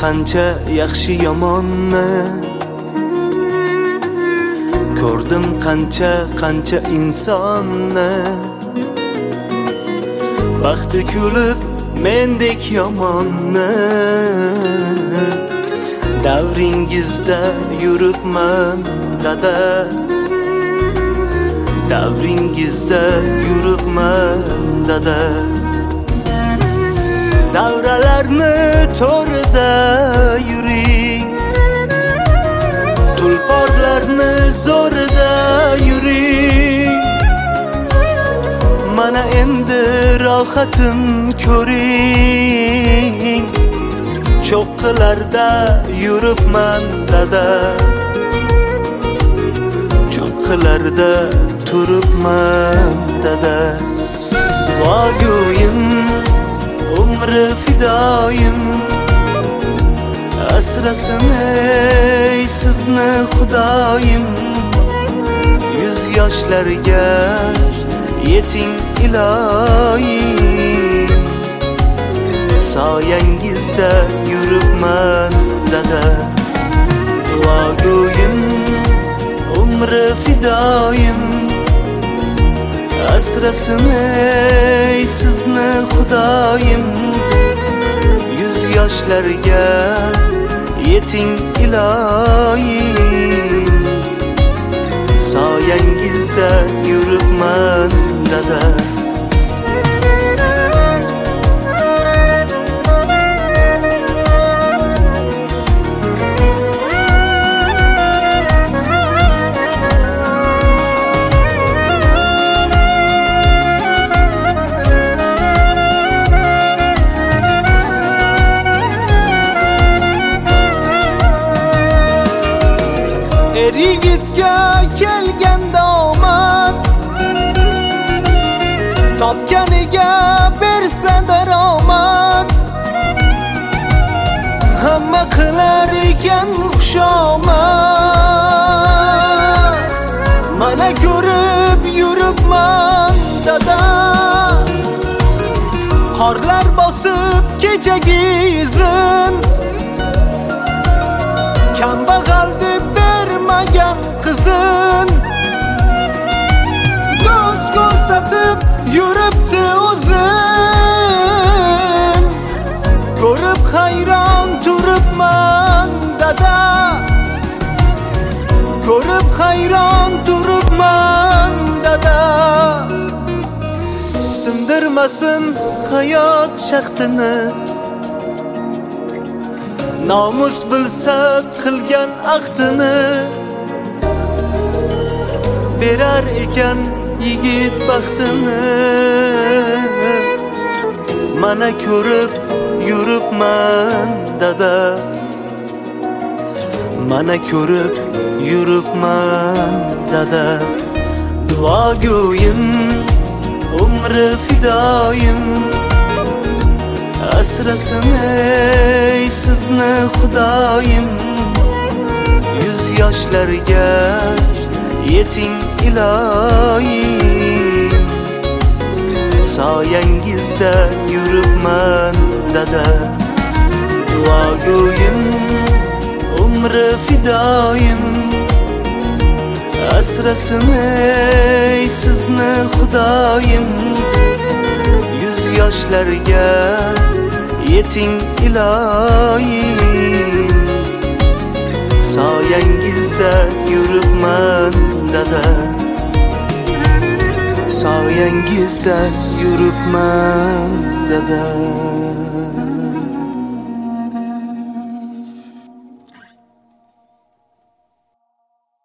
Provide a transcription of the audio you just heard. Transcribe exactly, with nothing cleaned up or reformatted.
qancha yaxshi yomonni, ko'rdim qancha qancha insonni. Baxti kulib mendek yomonni, davringizda yuribman dada, davringizda yuribman dada. Davralarni to'rida yuring, tulporlarni zo'rida yuring. Mana endi rohatim ko'ring, cho'qqilarda yuribman dada, cho'qqilarda turibman dada. Duogo'yim umri fidoyim, asrasin ey sizni xudoyim. Yuz yoshlarga yeting iloyim, soyangizda yuribman dada. Duogo'yim umri fidoyim, asrasin ey sizni xudoyim. Yuz yoshlarga yeting iloyim, soyangizda yuribman dada. Er yigitga kelganda omad, topganiga bersa daromad. Hamma qilar ekan xushomad, mana ko'rib yuribman dada. Qorlar bosib kechagi izin, kambag'al deb bermagan qizin. Ko'z ko'rsatib yuribdi o'zin, ko'rib hayron turibman dada, ko'rib hayron turibman dada. Sindirmasin hayot shaxtini, nomus bilsa qilgan ahdini. Berar ekan yigit baxtini, mana ko'rib yuribman dada, mana ko'rib yuribman dada. Duogo'yim umri fidoyim, asrasin ey sizni xudoyim. Yuz yoshlarga yeting iloyim, soyangizda yuribman dada. Duogo'yim umri fidoyim, asrasin ey sizni xudoyim. Yuz yoshlarga yeting iloyim, soyangizda yuribman dada, soyangizda yuribman dada.